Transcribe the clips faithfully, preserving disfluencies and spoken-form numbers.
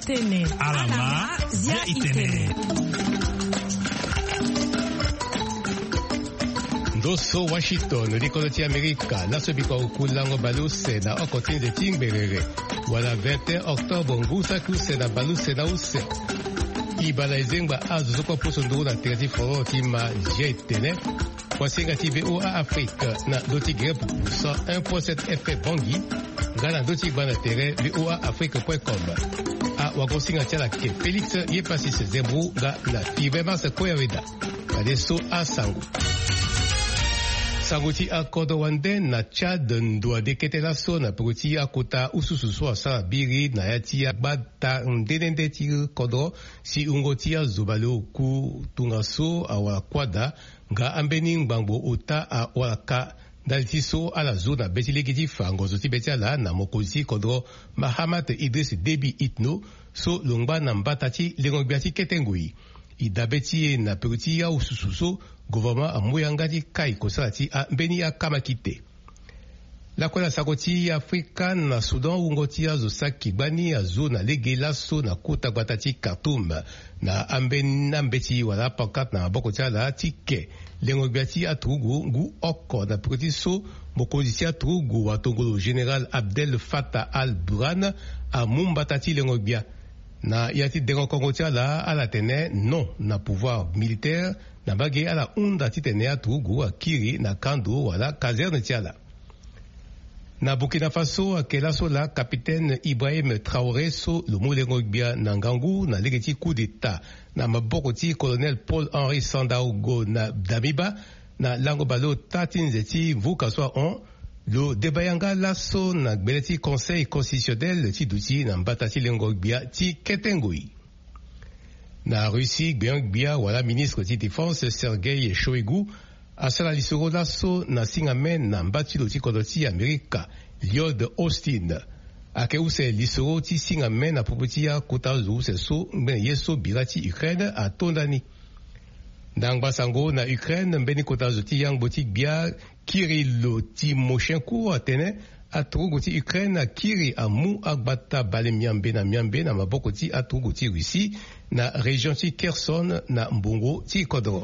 itene. Alama zia itene. Doso Washington, rikoloti Amerika, naso biko ukulango baluse na okotini de Timberere. Wala vingt et un octobre, ngusa kuse na baluse na use. Ibala izengba azu zoko puso ndu na terati foro tima jetene. Wasenga ti V O A Afrique na doti grepu cent un point sept F M Bangui. Gana doti bana tere V O A Afrique point com. A wakosinga tiala ke Félix Yepasis Zembrou ga na Fibema se koyaweda. Kadeso a sangu. Sanguti a kodo wande na Chad ndua dekete la so na pruti a kota usususu a sa biri na yati a bata ndenende ti kodo si ungoti a zubalo ku tunga so a wala kwada nga ambeni ngbango ota a walaka dalti so a la zona betilegiti fango zoti beti ala na mokozi kodo Mahamat Idris Déby Itno so longba na mbatati lengogbiati ketengui. Idabeti na pruti a usususu gouvernement a mouyangati kai kosalati a mbeni a kamakite. La kola sakoti Afrika na Sudan ungoti a zosaki bani a zona lege laso na kota batati Khartoum na ambeni na mbeti wala pakat na bokoti ala tike lengogbiati a trugu ngu oko na proti so mokozisi a trugu wa tongolo General Abdel Fattah al-Burhan a mumbatati lengogbia na yati dengo kongoti ala ala tene non na pouvoir militaire na bage ala unda titene a trugu a kiri na kando wala caserne tiala. Na Burkina Faso akela so la capitaine Ibrahim Traoré so lo molengo bia na ngangu na legeti coup d'état na mabokoti colonel Paul-Henri Sandaogo na Damiba na lango balo tatin zeti vuka so on lo debayanga laso na gbeleti conseil constitutionnel ti duti na mbatati lengo bia ti ketengoi. Na Russie gbeang bia wala ministre ti défense Sergei Shoigu asala lisoro laso na singamen na mbati lo ti kodoti Amerika Lloyd Austin ake use lisoro ti singamen na popoti ya kota zu se so mbene yeso birati Ukraine a tondani. Ndangba sango na Ukraine mbeni kota zu ti yang boti bia Kirilo Timoshenko atene atrugu ti Ukraine kiri amu agbata bale miambe na miambe na maboko ti atrugu ti Russie na region ti Kherson na mbongo ti Kodro.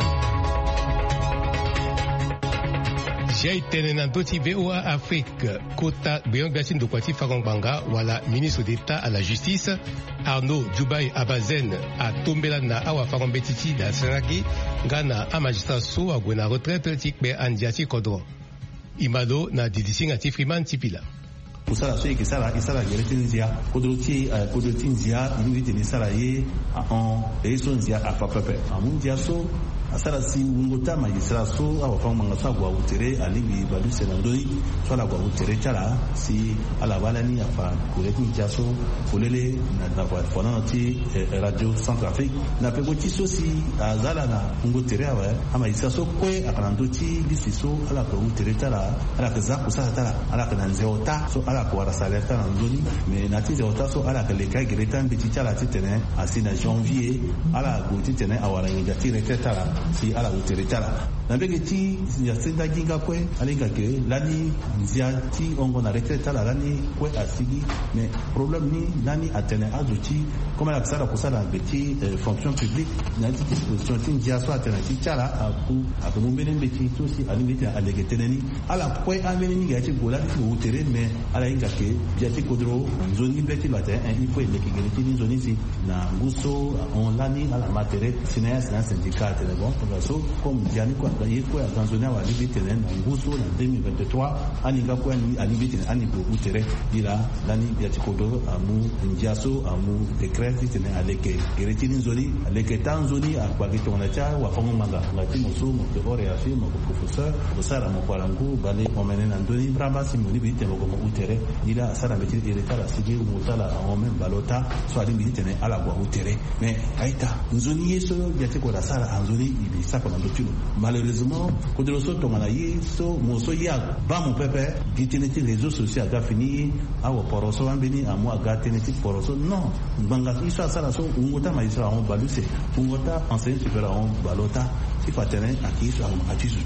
J'ai tenu na doti V O A Afrique kota beyon biatin do kwati fagongbanga wala ministre d'État à la justice Arnaud Djoubaï Abazen a tombela na awa fagombetiti da Senaki ngana a magistrat so a gwena retraite tikbe andiati Kodro. Imado na didisinga ti Freeman Tipila. Kusala so ke sala isala geretinzia kodroti kodrotinzia invite ni sala ye en esonzia afapepe amundia so asala si ngota magistra so awa fanga ngasa gwa utere alibi balu senandoi so la gwa utere chala si ala bala ni afa koletinzia so kolele na na kwa fona ti radio Centrafrique na pegoti so si azala na ngotere awa ama isa so kwe akanandoti lisiso ala ko utere chala ala kaza kusala tala ala kananzeota so ala kwa rasaleta na nzoni mais na ti zeota so ala kaleka gretan biti chala ti tene asina janvier ala go ti tene awara ngati retala si ala uteretala na begeti ya senda ginga kwe alinga ke lani nzia ti ongo na retala lani kwe asigi mais problème ni lani atene azuti comme la sala kusala beti fonction publique na ti disposition ti nzia so atene ti chala aku aku mbene beti to si alinga ti alegeteneni ala kwe amene ni ya ti gola ti utere mais ala inga ke biati kodro nzoni beti bate il faut le kigeriti ni nzoni si na nguso on lani ala matere sinaya sina syndicat ne bon so comme diani kwa daye kwa Tanzania wa libite na nguso na deux mille vingt-trois aninga kwa ni alibite ani ko utere dira lani biati kodro amu njaso amu decret tene aleke geriti ni nzoni aleke tanzoni akwa gitu na cha wa fongo manga ngati muso mo de ore ya fi mo professeur bosara mo kwa langu bale omene na ndoni bramba si mo libite mo ko utere dira sara beti eretala sigi mutala amen balota so ali milite ne ala kwa utere mais aita nzoni yeso biati ko la sara anzoni ibi sako na ndotino malheureusement ko de so tonga na yeso moso ya ba mo pepe gitineti réseaux sociaux ga fini awo poroso ambeni amu aga teneti poroso non banga iso sara so ngota ma iso on baluse ngota enseignant supérieur on balota si fatene akiso on atisu tout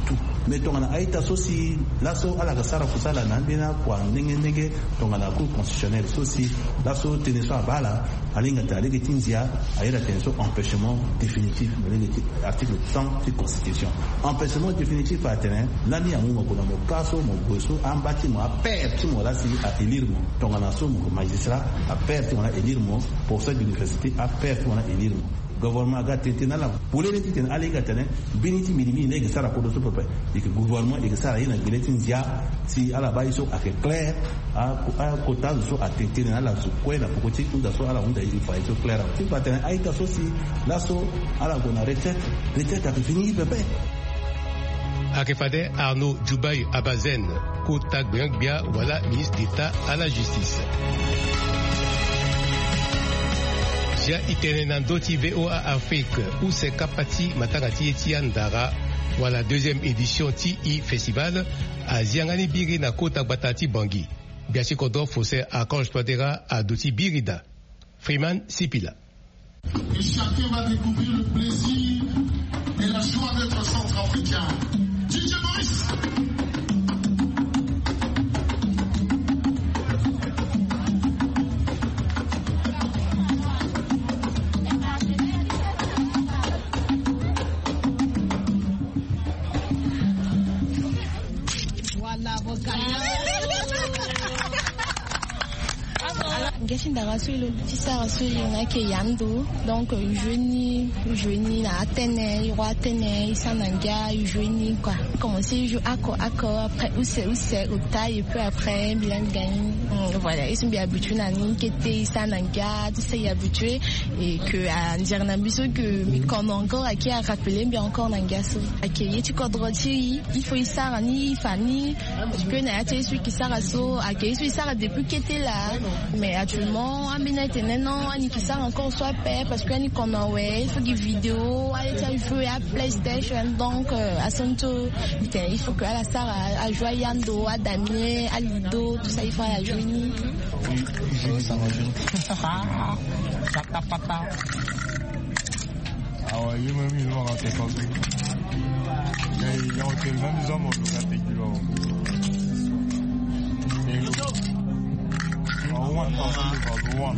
mais tongana aita sosi laso ala kasara kusala na bena kwa ndenge ndenge tongana cour constitutionnelle sosi laso teneso abala alinga talege tinzia ayera teneso empêchement définitif article cent de constitution empêchement définitif à tenir lani ya mungo kuna mo kaso mo boso ambati mo aperti mo lasi a élire mo tongana so mo magistrat aperti mo na élire mo pour cette université aperti mo na élire mo gouvernement ga tete na la polele tete na ale ga tene biniti minimi ne ga sara ko do so pepe et que gouvernement e ga sara ina biletin zia si ala ba iso a clair a a kota so a tete na la so kwela ko ti unda so ala unda i fa iso clair ti pa tene ai ka so si la so ala go na retraite retraite a fini pepe Akefade Arnaud Djoubaï Abazen Kota Gbengbia voilà ministre d'État à la justice. Ja itene nandoti V O A Afrique où c'est kapati matagati etiandara voilà deuxième édition T I Festival à Ziangani Biri na Kota Batati Bangui. Biasi Kodor Fossé à Conge Toadera à Doti Birida. Freeman Sipila. Et chacun va découvrir le plaisir et la joie d'être centrafricain. D J Maurice. Gashi da rasulu ti sa rasulu na ke yando donc jeuni jeuni na atene iro atene isananga jeuni quoi commencer joue accord accord après où c'est où c'est au taille et puis après bien gagné voilà ils sont bien habitués à ni qui était isananga tout ça y habitué et que à dire na biso que mais comme encore à qui a rappelé bien encore nangaso akeye tu kodroti il faut y ça ni fani que na ate celui qui ça raso akeye celui ça depuis qui était là mais actuellement amina teneno ani qui ça encore soit paix parce que ani comme ouais il faut des vidéos il faut à PlayStation donc à Santo il faut que à la star à joyando à Damien à Lido tout ça il faut à la jouer je ça va jouer pata pata ah ouais il m'a mis loin à tes conseils il y a aucun vingt ans mon gars t'es du loin one thousand one.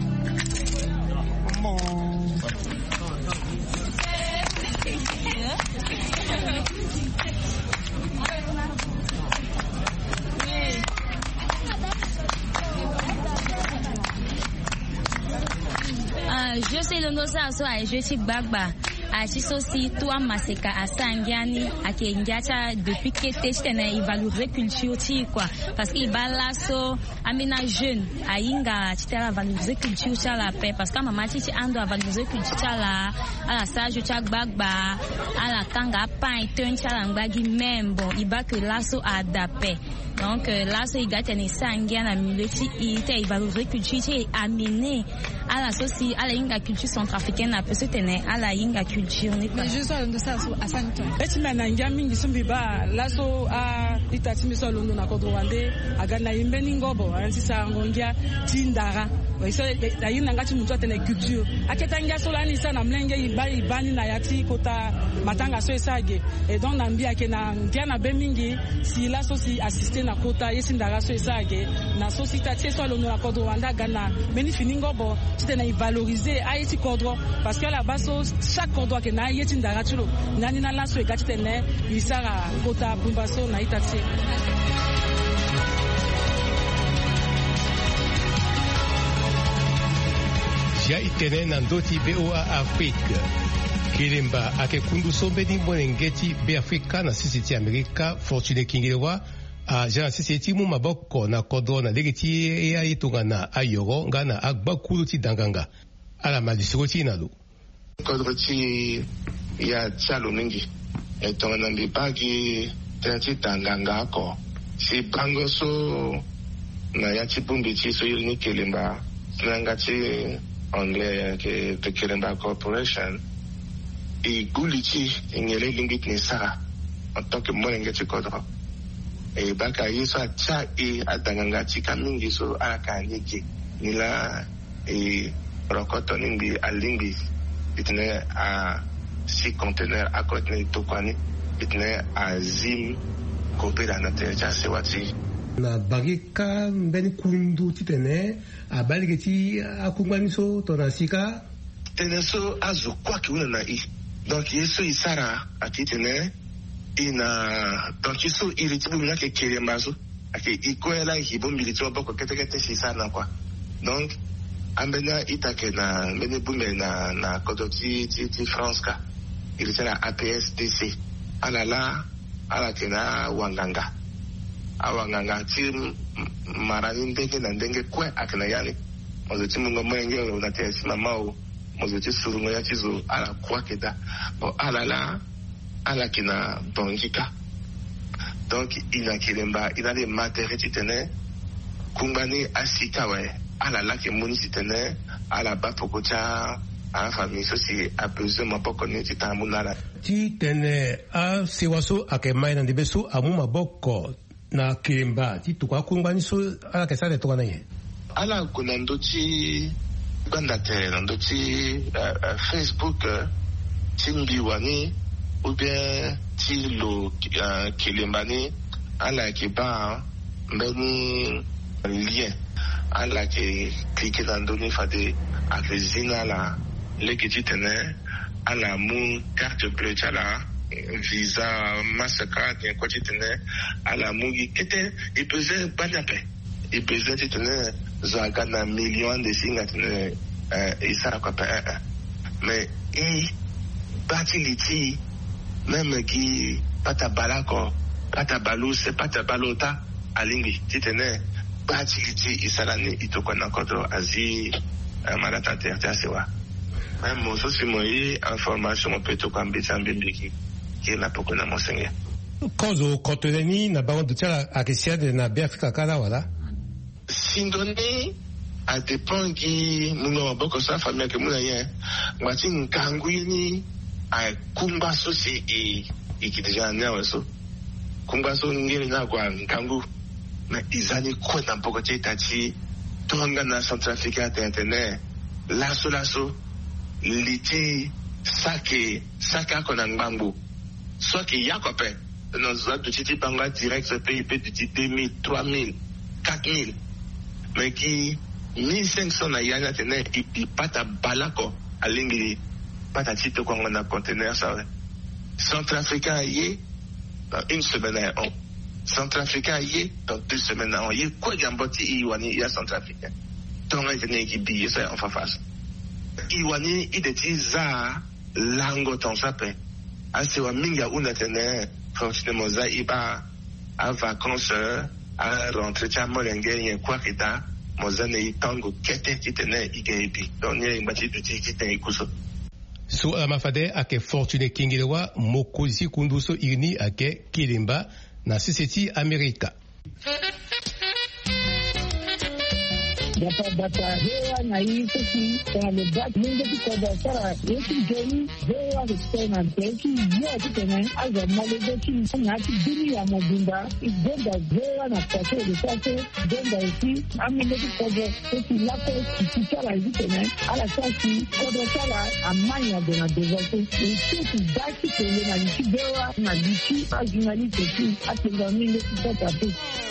Je suis le nosa so a je suis Gbagba a chisosi toi maseka asangiani akengiacha depuis que t'es na valoriser culture ti quoi parce qu'il bala so amina jeune ainga titela valoriser culture cha la paix parce que maman ti ando valoriser culture cha la ala sage cha Gbagba ala kanga pain ten cha la ngbagi même bon il ba que là so adapé donc là so il gâte ni sangiana mileti il te valoriser culture ti amener ala so si ala inga culture centrafricaine a peut se tenir ala inga culture ni mais je sois de ça à cinq ans eti mana ngami ngisumbi ba laso a itati miso londo na kodrowande agana imbeni ngobo ansi sa ngongia tindara so la yina ngati mtu atene culture aketanga solani sana mlenge ibali ibani na yati kota matanga so esage et donc nambia ke na ngiana bemingi si laso si assister na kota yesindara so esage na société so londo na kodrowande agana meni finingobo tena i valoriser aiti kodro parce que la baso chaque kodro ke na yeti ndara tulo nani na laso e gati tene isara kota bumbaso na itati ja itene na ndoti V O A Afrique kilemba ake kundu sombe di mbonengeti be Afrika na sisi Amerika Fortune Kingilewa a jana sisi ti mu maboko na kodro na legeti ya itunga na ayoro ngana agba kulu ti danganga ala malisiro ti nalu kodro ti ya tsalo ningi etonga na libagi ti danganga ko si bango so na ya ti bumbi ti so yiri kelemba nanga ti anglais ke the Kelemba Corporation i guliti ngele lingit ni sara en tant que monengeti kodro e baka yeso acha e adanganga tika mingi so aka nyiki nila e rokoto ningi alingi itne a six conteneurs à côté de Tokani itene azim kopera na teja sewati na bagika mbeni kundu titene abaligeti akungwaniso tonasika teneso azu kwa kiuna na i donc yeso isara akitene ina donc yeso iritibu na ke keremazo ake ikoela hibo militro boko ketekete sisana kwa donc ambena itake na mbene bume na na kodoti ti ti France ka ilisana A P S D C alala ala tena wanganga awanganga ti marani ndenge na ndenge kwe akina yani mozoti mungo mwenge na tesi mamao mozoti surungo ya chizo ala kwa keda bo alala ala kina bongika donc ina kilemba ina de matériel titene kumbani asika we alala ke muni titene ala ba pokocha a famille sosi a besoin ma boko ni titamuna ti tene a sewaso akemai na debeso amu maboko na kilemba ti tukwa kumbani so ala ke sale tukana ye ala kunando ti banda te nando ti uh, Facebook uh, timbi wani ou bien ti lo uh, kilemba ni ala ke ba mbeni lien ala ke cliquer nando ni fade akezina la legiti tene ala mu carte bleue chala visa Mastercard et quoi tene ala mu kete i pesait banyape i pesait tene zagana million de singa tene eh isa ko pa mais i batiliti même qui pata balako pata balu se pata balota alingi tene batiliti isalani itokona kodo azi malata terta sewa même mon sosi moi information peut to kwambisa mbiki qui na poko na mosenge kozo kotoleni na bango dutela akisiade na Afrika kala wala sindoni a dépend qui muno boko sa famille que muna ye ngati nkangwini a kumba sosi e ikidija nyawe so kumba so ngiri na kwa nkangu na izani ko na poko chetachi tonga na Centrafrica internet laso laso liti sake saka kona ngbambu soit qu'il y a copain nos autres petits panga direct ce pays peut dire deux mille trois mille quatre mille mais qui mille cinq cents na yana tene i pata balako alingi pata tito kwa na conteneur ça Centrafricain y dans une semaine on Centrafricain y dans deux semaines on y quoi jamboti iwani ya Centrafricain tonga tene qui bille ça en face iwani ideti za lango ton sape asewa minga una tene franchement za iba a vacances a rentrer cha molenge yen kwa kita mozane itango kete titene igeibi donye ngati duti kitene ikuso so amafade ake fortune kingilewa mokozi kunduso irni ake kilimba na siseti Amerika data data hewa na hii sisi kwa lebak mingi kwa dasara yesu jeni hewa kutena teki yote tena aza malebe chini na kidini ya mobimba igenda hewa na pase de pase genda isi amile kwa sisi lapo kichara hivi tena ala sasi kwa dasara amanya dona devote isi daki tele na nchi hewa na nchi ajinali teki atenga mingi kwa tatu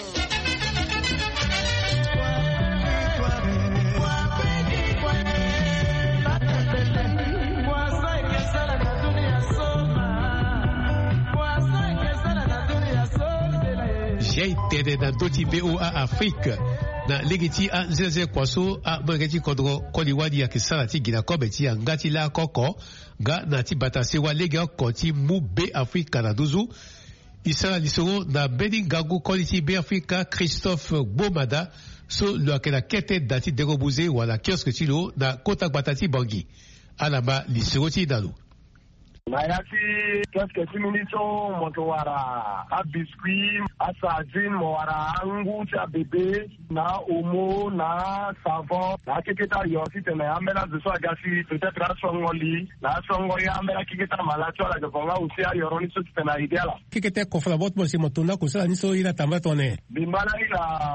j'ai été dans d'autres B O A Afrique na legiti a zeze kwaso a bageti kodro koliwadi ya kisalati gina kobeti ya ngati la koko ga na ti batase wa lega koti mu be Afrika na duzu isala lisoro na beni gagu koliti be Afrika Christophe Bomada so lo akela kete dati derobuze wala kioske tilo na kota batati bangi alaba lisoro ti dalu Mayati keske siminiso moto wara a biscuit a sardine mo wara angu cha bebe na omo na savon na kikita yo site na amela de so agasi peut-être a songoli na songo ya amela kikita malacho la de bonga usi a yoroni so tena ideala kikita kofla bot mo si motuna kusala ni so ira tambatone bimbala ila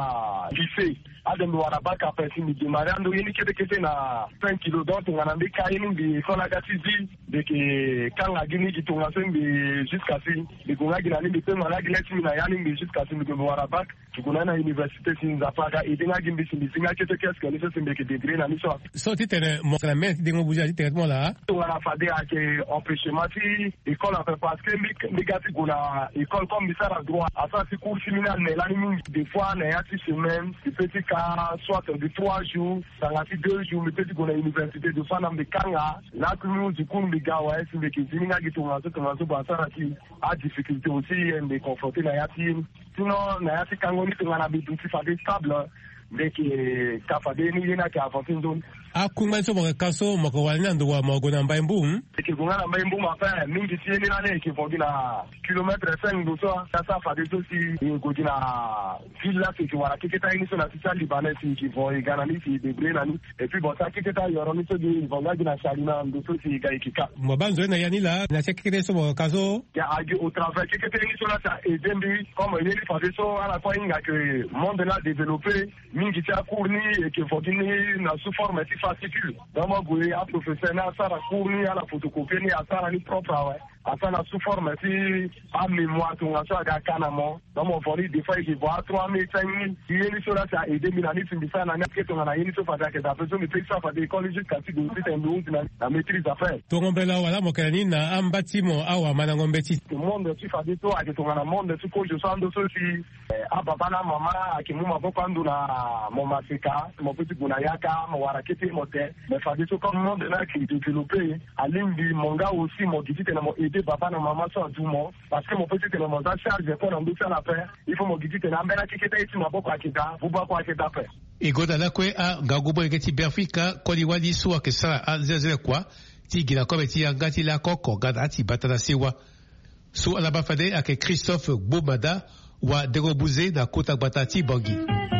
lycée adem wara baka pesi mi demare ando yini kete kete na cinq kilos donc ngana mbi kayini mbi kona gati zi de ke kanga gini kitunga sembi jusqu'à si de kunga gina ni pe mala gina timi na yani mbi jusqu'à si mi ko wara bak tukuna na université sinza paka idinga gimbi simbi singa kete keske ni so simbi ke degré na miso so titene mo la mère de ngo buja directement là wara fade ake empêchement ti école a fait parce que mi gati kuna école comme mi sara droit asa si cours séminaire mais là ni des fois na yati semaine petit cas soit de trois jours dans la deux jours mais petit qu'on a université de Fanam de Kanga là que nous du coup les gars ouais c'est des qui viennent à qui tournent sur sur basara qui a difficulté aussi de confronter la yati sinon la yati Kanga ni on a besoin de faire stable mais qui kafade ni yana qui avancer zone a kunga so mo kaso mo ko walina ndo wa mo gona mbaimbu ke kunga na mbaimbu ma fa mingi tieni na ne ke fogina kilomètre cinq do so ça ça fa de so si ko dina villa ke wara ke ta ini so na tisa libanais ki vo e gana ni si de brena ni et puis bon ça ke ta yoro ni so di vonga dina salina ndo so si ga ikika mo banzo na yani la na ke ke so mo kaso ya agi au travers ke ke ni so na ça et dembi comme il fa de so ala ko inga que monde là développé mingi tia courni et que fogini na sous forme fascicule dama goye a professeur na sara courni à la photocopie ni à sara ni propre ouais à ça na sous forme si a mémoire to nga so aga kanamo dama voli des fois il voit trois mille cinq mille ni so là ça aider mi na ni timbi ça na na ke to na ni so fada ke da peso mi pe ça fada école jusqu'à si do sit en do na la maîtrise à faire to ngombe la wala mo kani na ambati mo awa mana ngombe ti le monde tu fada to a ke to na monde tu ko je so ando so si a baba na mama akimuma bokando na mo masika mo petit kuna yaka mo warakete mote mais fadi so comme monde là qui développé alimbi monga aussi mo gidite na mo aider papa na maman so tout mo parce que mon petit na mo za charge pour en faire la paix il faut mo gidite na mbela kiketa iti maboko akita buba kwa akita paix igoda la kwe a gagubo eketi berfika koliwali so akesa a zeze kwa ti gina ko beti ngati la koko gada ti batana sewa so ala bafade ake Christophe Bobada wa derobuze na kota batati bangi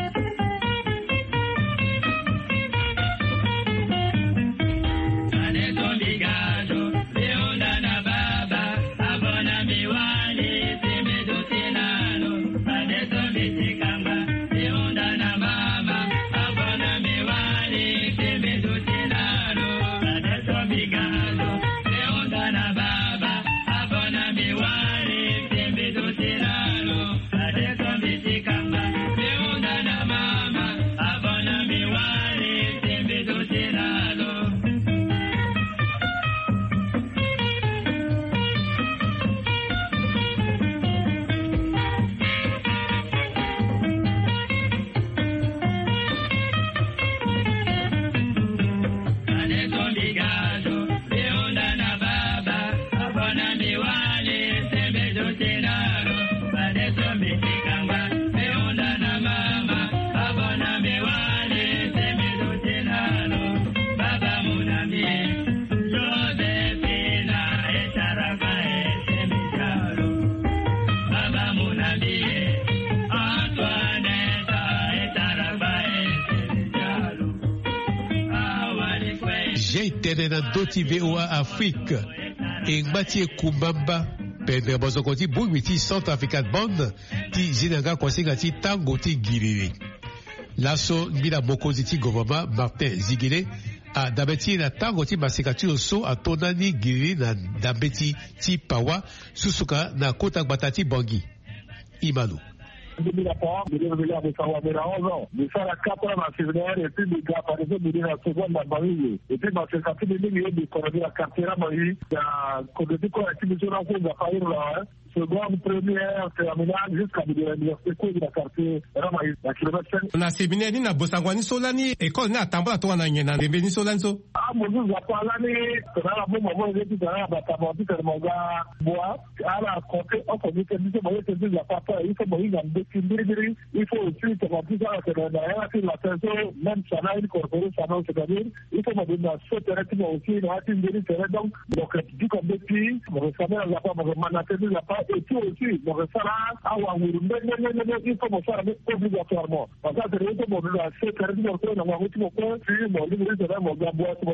na doti V O A Afrique et Mathieu Kumbamba pendre bozokoti bugwiti Centre African Band ti zinanga konsinga ti tango ti giriri laso mbila mokozi ti gouvernement Martin Zigile a dabeti na tango ti masika ti oso a tonani giriri na dabeti ti pawa susuka na kota gbata ti bangi Imalu deux mille trois, je devais venir avec Kawamera onze ans. Je fais la quatre ans en séminaire et puis les gars, par exemple, je la seconde à Marie. Et puis, ma c'est quand il est venu, il connaît la quartier à Marie. Il y a, quand je dis qu'on a été sur la cour, il y a pas eu là, seconde, première, terminale, jusqu'à l'université de la quartier Ramaï, la kilomètre cinq. Na séminaire, ni na bosangwani solani, école na tambola to na nyena ndembeni solanzo. Ah, mon Dieu, la palani, c'est là, bon, maman, il est là, bah, t'as vendu que mon gars, bois, à la côté, on peut dire que nous, on peut dire, la papa, il faut mourir dans deux il faut aussi que la plus à la la personne, même ça n'a une corporée, ça n'a c'est-à-dire, il faut me donner ce terrain aussi, il y a une dérive donc, donc, du comme des pays, mon restaurant, il n'y a pas, mon manager, il n'y a pas, et puis aussi, mon restaurant, à Waourou, mais, mais, mais, mais, il faut me faire obligatoirement. Parce que c'est le moment où ce terrain, mon frère, on va retrouver mon frère, puis mon livre, c'est là, mon gars, bois, mon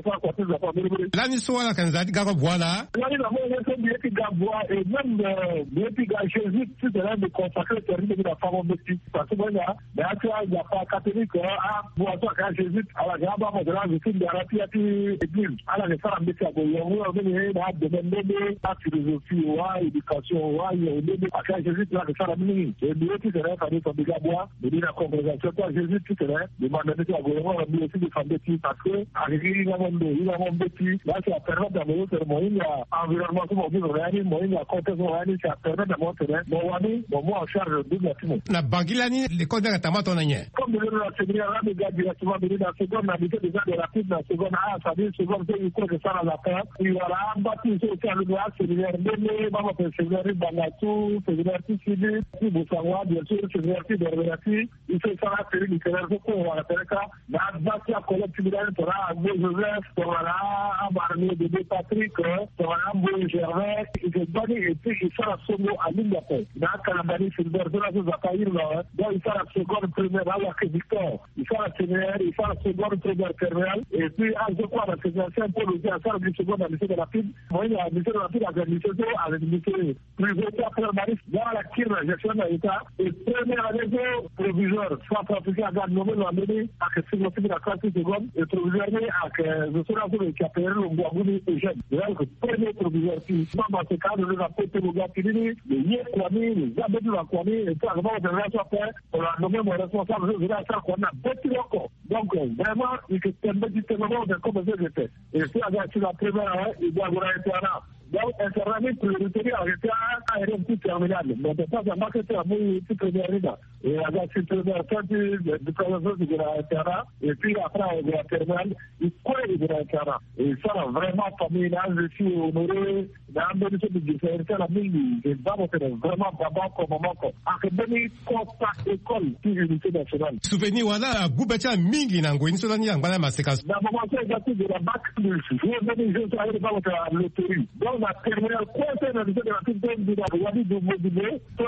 pas quoi plus pas bébé là ni so la kanzati ga voilà là ni la mo ne so bien qui ga bois et même bien qui ga Jésus tout de là de consacrer terminer de la femme petit parce que là là tu as il y a pas catholique ah bois toi quand Jésus à la grande de la vie de la piété église à la femme petit à bois on venir là de demander la philosophie ou éducation ou à quand Jésus là de ça la mini et bien qui serait pas de ga bois de la congrégation toi Jésus tout de là demande de à bois on aussi de femme petit parce que arriver dans le monde il va mon petit là ça permet d'avoir cérémonie environnement comme on dit réalité moi il y a contexte réalité ça permet d'avoir bon wani bon moi en charge de bâtiment na bangilani le code de tamato na nye comme de la séminaire là les gars directement de la seconde habité déjà de rapide la seconde ah ça dit seconde c'est une chose que ça la fin il voilà bâti c'est le droit séminaire mais maman peut séminaire Bangatu séminaire civil qui vous savoir bien sûr séminaire de réalité il fait ça la série littéraire pour on va faire ça la bâti à collectivité pour à Joseph pour là à Barnier de Patrick pour là Boy Gervais et de donner et puis il fait la somme à l'Indiapo dans Calabari Silver de la Zakaïr là donc il fait la seconde première à la Victor il fait la première il fait la seconde première terminale et puis à je crois la seconde c'est un peu le à faire la seconde à lycée de la Pile moi il y a lycée de la Pile à la lycée de avec lycée privé après Maris dans la Kir la gestion de l'État et première année de proviseur soit pratiqué à garde nommé l'année à que c'est le la classe seconde et proviseur à que je serai sur le capitaine le Boagouni et jeune donc premier proviseur qui dans ce cas de la Côte de Gapini le Yé Kwame les abbés de la Kwame et puis avant de la faire on a nommé mon responsable de la faire qu'on a bâti encore donc vraiment il faut un petit moment de commencer de faire et puis avec la première il doit avoir un terrain donc internet prioritaire arrêté à un petit terminal mais de pas à marketer à mon petit première rida et avec cette première sortie de présentation de la terrain et puis après on va terminal il connaît de la terrain et ça vraiment familial je suis honoré dans le domaine de différence la mine et vraiment vraiment d'abord comme moment à que donner contact école puis unité nationale souvenir wala gubacha mingi na ngweni so nani ngwana maseka na moment c'est gâté de la bac plus je venais je suis allé dans la loterie la terminale conseil de la République de la Wadi de Mobile, tout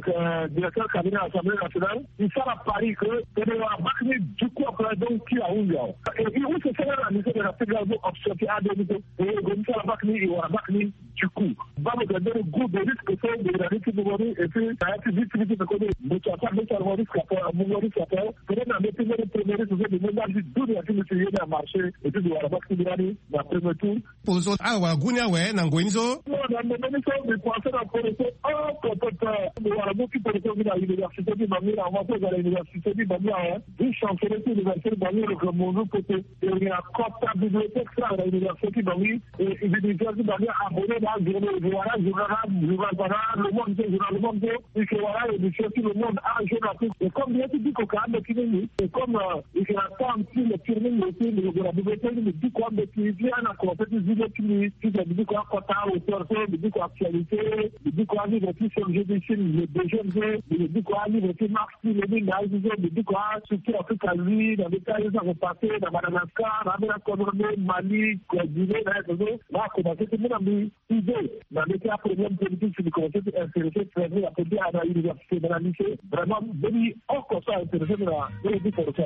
le directeur cabinet de l'Assemblée nationale, il sera à Paris que c'est la Bakni du coup après donc qui a eu et il où se fait la mission de la Fédération observée à deux niveaux et comme ça la Bakni et la Bakni du coup va me donner le goût de risque que de la République de Mobile et puis ça a été vite vite de connaître mais tu as pas mis à le risque après à mon risque après peut-être dans les premiers premiers risques de ménage d'où il y a une série de marché et puis de la Bakni de la première tour pour ça ah wa gunya we na ngwenzo non dans le même temps de penser à connaître un peut-être de la beaucoup pour à l'université de Bamir avant à l'université de Bamir du chancelier de l'université de Bamir que mon côté il y a quota bibliothèque à l'université de Bamir et l'université de Bamir abonné dans le journal voilà journal journal le monde journal le monde et que voilà l'université le monde a géographique et comme bien tu dis qu'au cas de Kini et comme il y a tant de firmes aussi de la bibliothèque de du quoi de qui vient à compétition de qui qui dit quoi quota auteur de dit quoi actualité de quoi livre qui sur le jeu les deux jeunes de dit quoi livre qui marche le ligne de dit quoi surtout Afrique lui dans les cas ils ont passé dans Madagascar dans la Cameroun Mali Guinée là là commencé tout le monde idée dans les cas problème politique sur le concept intéressé très bien après à l'université de la lycée vraiment venu encore ça intéressé de la de dit pour ça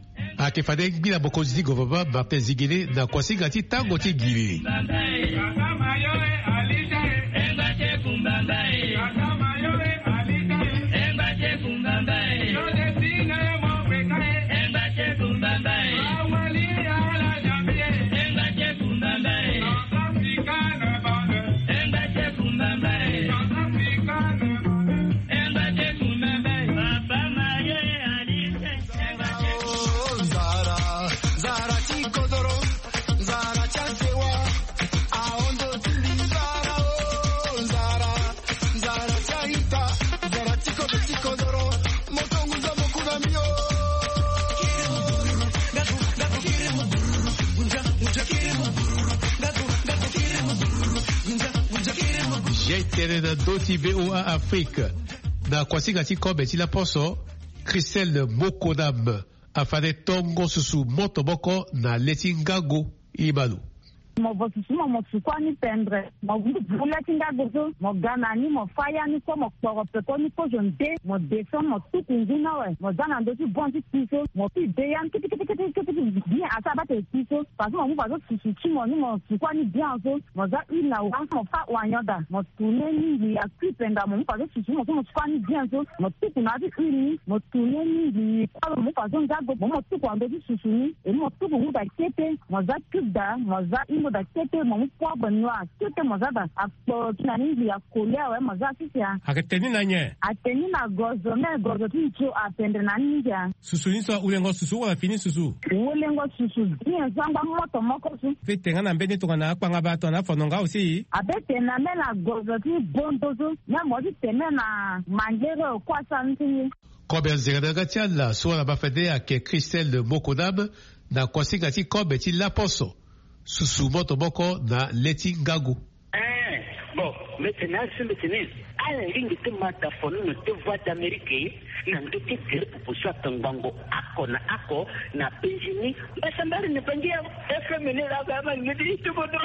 a ke fade bila bokozi govaba Martin Zigele na kwasi gati tango ti gili Tere da doti V O A Afrique da kwasi gati kobe ti la poso Christelle Mokodab afade tongo susu moto boko na leti ngago ibalu mo vosusu mo tsukwa ni pendre mo vula tinga gozo mo gana ni mo faya ni ko mo poro peto ni ko jonde mo deson mo tukungu na we mo dana ndo ti bon ti tiso mo ti deyan ti ti ti ti ti bien asaba te tiso parce mo mo bazo susu ti mo ni mo tsukwa ni bien zo mo za ina wa mo fa wanyoda mo tune ni ya kupenda mo mo bazo susu mo mo tsukwa ni bien zo mo tukuna ti ni mo tune ni kwa mo bazo ngago mo mo tukwa ndo ti susu ni e mo tukungu da kete mo za kubda mo za imo da kete mo mo kwa banwa kete mo za da akpo tina ni ya kolea we mo za sisia akateni na nye ateni na gozo me gozo ti cho apende na ninja susu ni so ulengo susu wala fini susu ulengo susu bien zamba moto moko su fete ngana mbeni to kana akpanga bato na fononga aussi abete na me na gozo ti bondo su na mo ti teme na mangero kwa santi kobe zerega tia la so la bafede ake Christelle de Mokodab na kosinga ti kobe ti laposo susu moto boko na leti gago eh bon maintenant c'est maintenant ala ringi te mata fono no te voix d'Amérique na ndo te tere proposition tangango ako na ako na penjini basambari ne pangia F M ne la gama ngidi te bodo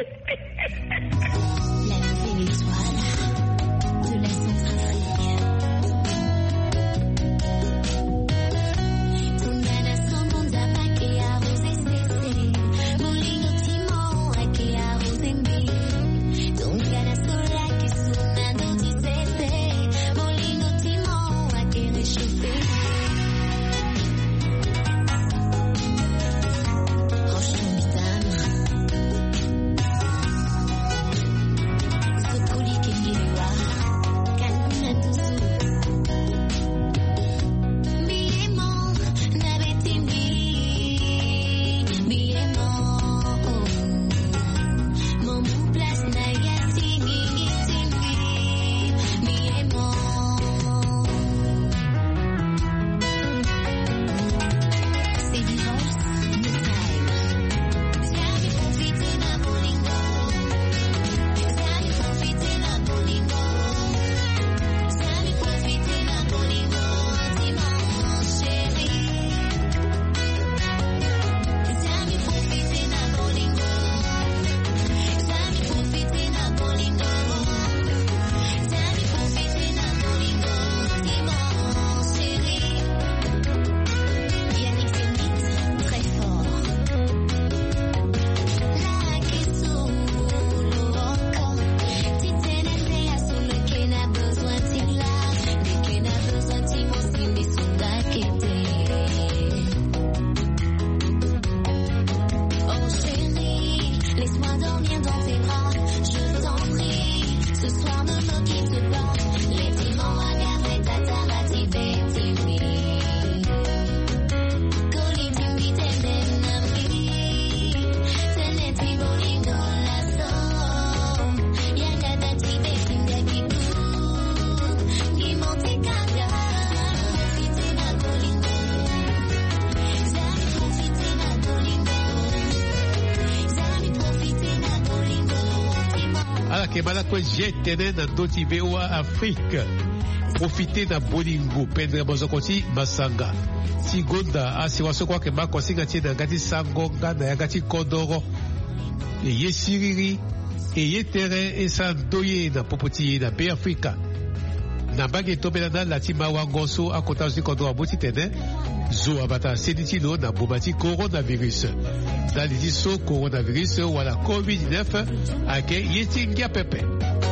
Kebala ko jetene na doti vewa Afrique. Profiter na bolingo pendre bozokoti basanga. Sigonda asiwaso kwa keba kosinga tina gati sangonga na yagati kodoro. Ye siriri ye tere esa doye na popoti na pe Afrika. Na bagi tobela na latima wangoso akota usi kodoro abuti tene. Zo abata seditino na bobati coronavirus. Dans les iso coronavirus wala covid dix-neuf ake yetingia pepe.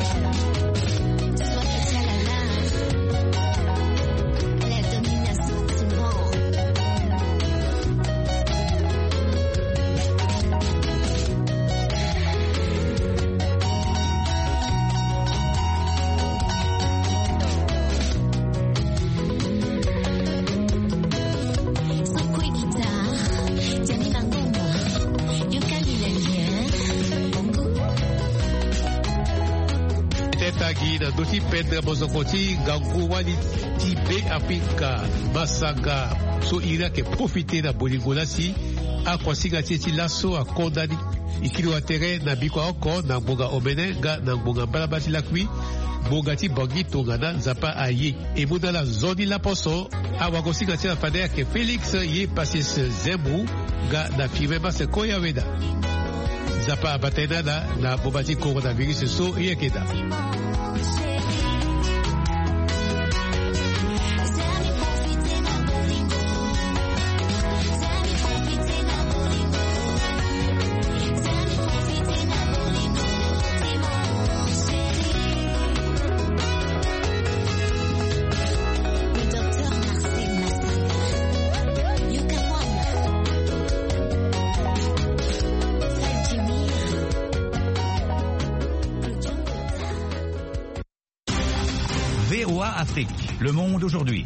Doti pedra bozokoti gangu wali tibe Afrika masanga so ira ke profiter na bolingo lasi a kwasiga titi laso a kondani ikilo atere na biko oko na mbonga omene ga na mbonga balabati lakwi mbonga ti bangi tongana zapa aye e muda la zoni la poso a wakosiga tina fadea ke Felix ye pasis Zemou ga na firme se koya weda zapa batena na na bobati coronavirus so yekeda. V O A Afrique, le monde aujourd'hui.